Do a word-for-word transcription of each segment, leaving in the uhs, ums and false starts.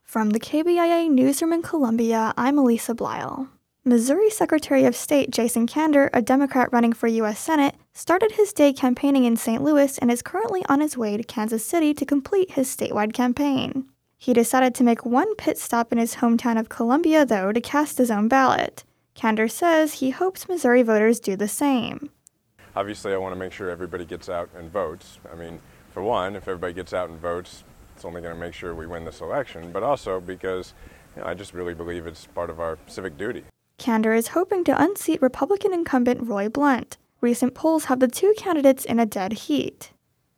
From the K B I A Newsroom in Columbia, I'm Elisa Blyle. Missouri Secretary of State Jason Kander, a Democrat running for U S Senate, started his day campaigning in Saint Louis and is currently on his way to Kansas City to complete his statewide campaign. He decided to make one pit stop in his hometown of Columbia, though, to cast his own ballot. Kander says he hopes Missouri voters do the same. Obviously, I want to make sure everybody gets out and votes. I mean, for one, if everybody gets out and votes, it's only going to make sure we win this election, but also because you know, I just really believe it's part of our civic duty. Kander is hoping to unseat Republican incumbent Roy Blunt. Recent polls have the two candidates in a dead heat.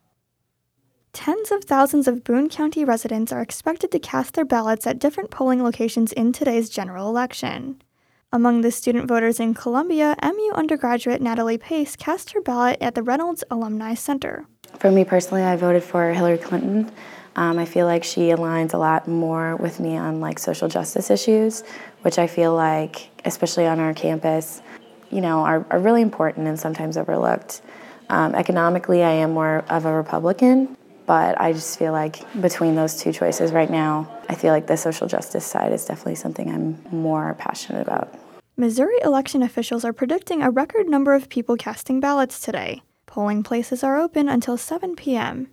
Tens of thousands of Boone County residents are expected to cast their ballots at different polling locations in today's general election. Among the student voters in Columbia, M U undergraduate Natalie Pace cast her ballot at the Reynolds Alumni Center. For me personally, I voted for Hillary Clinton. Um, I feel like she aligns a lot more with me on like social justice issues, which I feel like, especially on our campus, you know, are, are really important and sometimes overlooked. Um, economically, I am more of a Republican, but I just feel like between those two choices right now, I feel like the social justice side is definitely something I'm more passionate about. Missouri election officials are predicting a record number of people casting ballots today. Polling places are open until seven p.m.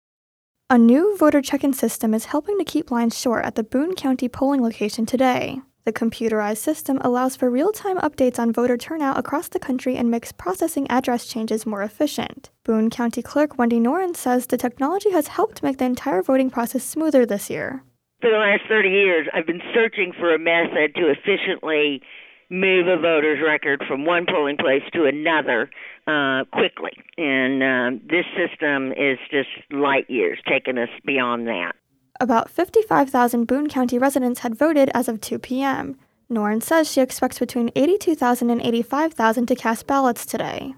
A new voter check-in system is helping to keep lines short at the Boone County polling location today. The computerized system allows for real-time updates on voter turnout across the country and makes processing address changes more efficient. Boone County Clerk Wendy Noren says the technology has helped make the entire voting process smoother this year. For the last thirty years, I've been searching for a method to efficiently move a voter's record from one polling place to another uh, quickly. And uh, this system is just light years, taking us beyond that. About fifty-five thousand Boone County residents had voted as of two p.m. Noren says she expects between eighty-two thousand and eighty-five thousand to cast ballots today.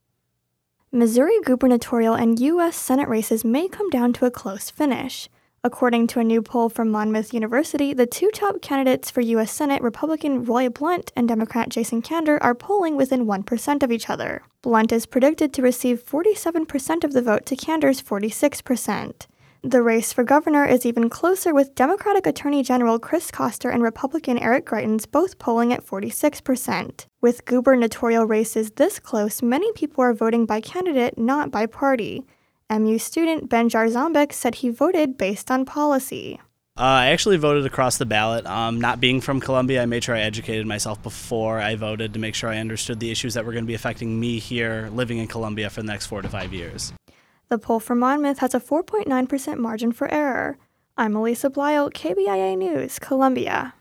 Missouri gubernatorial and U S Senate races may come down to a close finish. According to a new poll from Monmouth University, the two top candidates for U S Senate, Republican Roy Blunt and Democrat Jason Kander, are polling within one percent of each other. Blunt is predicted to receive forty-seven percent of the vote to Kander's forty-six percent. The race for governor is even closer, with Democratic Attorney General Chris Koster and Republican Eric Greitens both polling at forty-six percent. With gubernatorial races this close, many people are voting by candidate, not by party. M U student Ben Jarzombek said he voted based on policy. Uh, I actually voted across the ballot. Um, not being from Columbia, I made sure I educated myself before I voted to make sure I understood the issues that were going to be affecting me here living in Columbia for the next four to five years. The poll for Monmouth has a four point nine percent margin for error. I'm Elisa Blyle, K B I A News, Columbia.